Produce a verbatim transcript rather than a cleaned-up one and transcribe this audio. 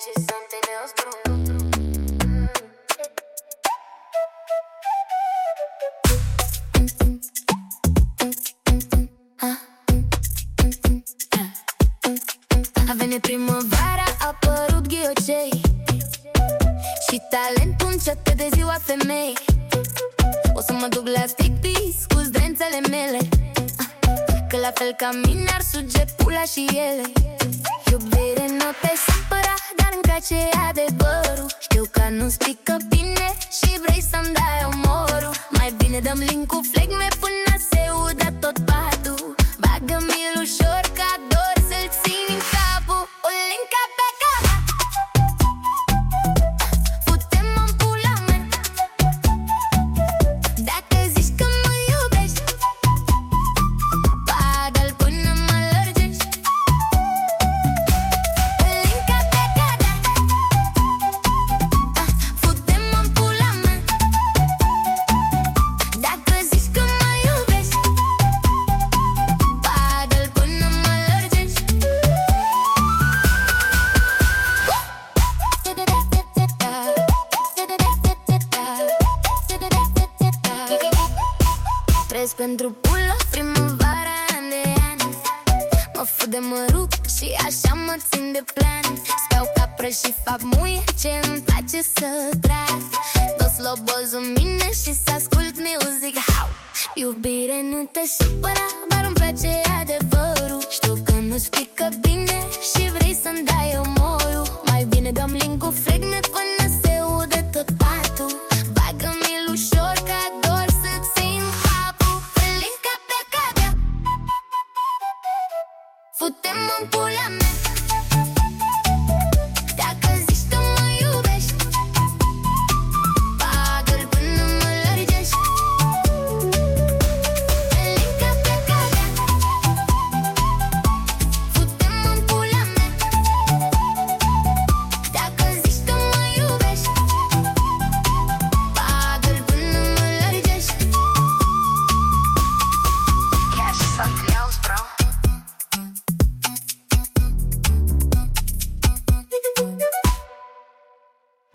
you something else, bro. A venit primăvara, a apărut ghiocei și talentul începe de ziua femei. O să mă duc la striptease cu zdrențele mele, că la fel ca mine ar suge pula și ele. Iubire, nu te supăra, dar încace adevărul. Știu că nu-ți pică bine și vrei să-mi dai omorul. Mai bine dăm link cu flegme până se udă tot patul. Bagă-mi-l ușor ca dor să-l țin în capul. O linca pe cap, fute-mă în pula mea. Dacă zici că mă iubești, bagă-l până mă lărgești. O linca pe cap, fute-mă în pula mea. Dacă zici că mă iubești, bagă-l până mă lărgești. Trăiesc pentru pulă, primăvara, an de an. Mă fut de mă rup și așa mă țin de plan. Speau capră și fac muie ce îmi place să trag. Tot slobozul în mine și să ascult music how. Iubire, nu te supăra, dar îmi place adevărul. Știu că nu-ți pică bine și vrei să-mi dai omorul. Mai bine dăm link cu flegme până se udă tot patul. Bagă-mi-l ușor ca dor să țin capul. Linca pe cabea, fute-mă în pula mea.